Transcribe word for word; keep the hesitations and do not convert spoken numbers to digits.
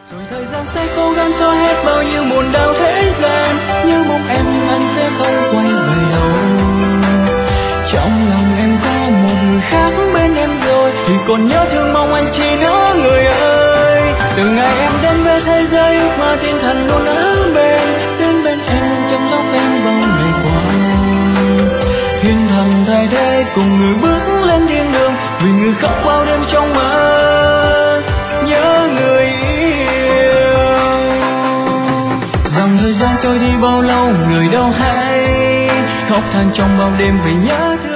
Rồi thời gian sẽ cố gắng xóa hết bao nhiêu muôn đau thế gian, như mong em nhưng anh sẽ không quay về đâu. Trong lòng em có một người khác bên em rồi, thì còn nhớ thương mong anh chỉ nữa người ơi. Từ ngày em đến với thế giới ước mơ thiên thần luôn ở bên, đến bên em luôn chăm sóc em bao ngày qua. Thiên thần thay thế cùng người bước lên thiên đường, vì người khóc bao đêm trong mơ nhớ người yêu. Dòng thời gian trôi đi bao lâu người đâu hay, khóc than trong bao đêm vì nhớ thương.